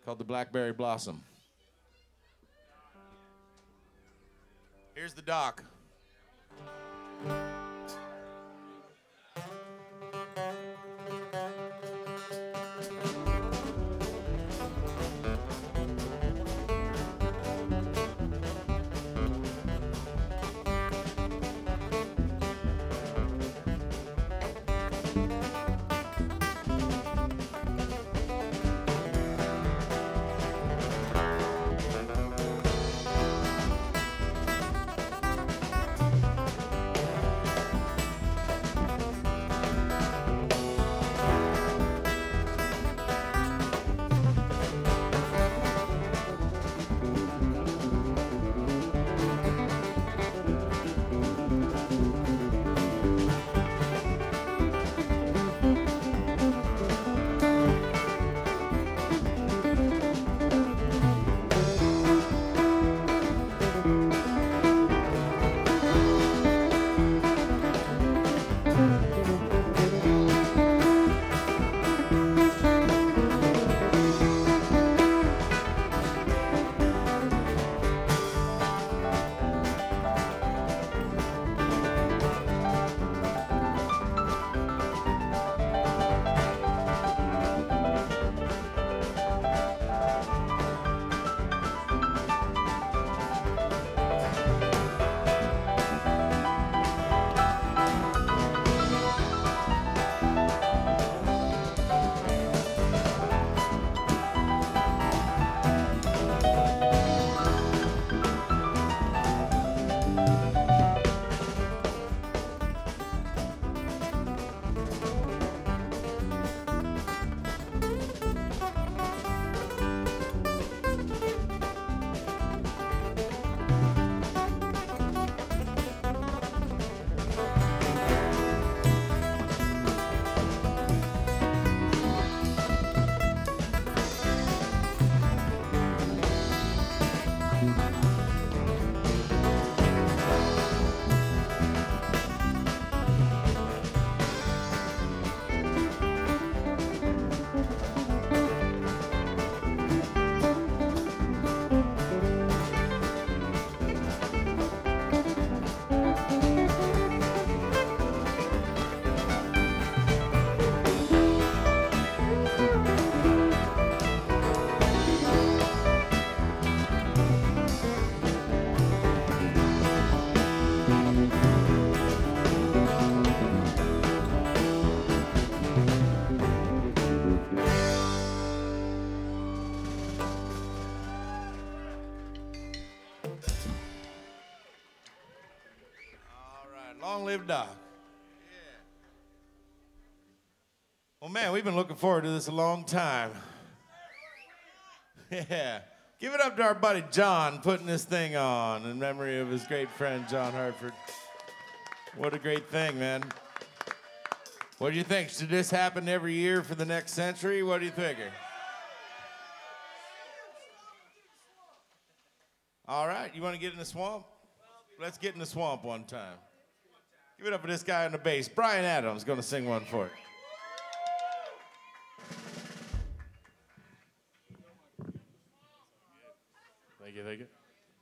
called The Blackberry Blossom. Here's the doc. Long live Doc. Yeah. Well, man, we've been looking forward to this a long time. Yeah. Give it up to our buddy John putting this thing on in memory of his great friend, John Hartford. What a great thing, man. What do you think? Should this happen every year for the next century? What do you think? All right, you want to get in the swamp? Let's get in the swamp one time. Give it up for this guy on the bass. Brian Adams going to sing one for it. Thank you, thank you.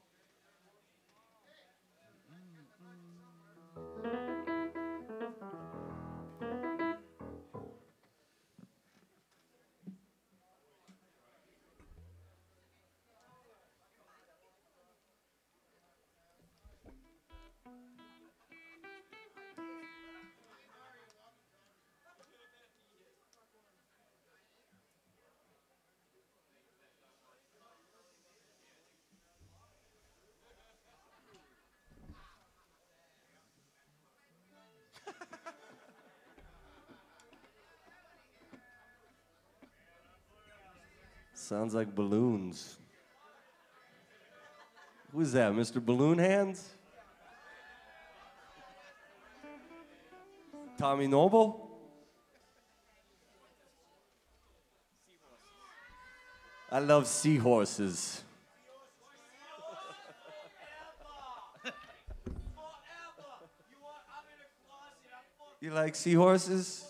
Sounds like balloons. Who's that, Mr. Balloon Hands? Tommy Noble? I love seahorses. You like seahorses?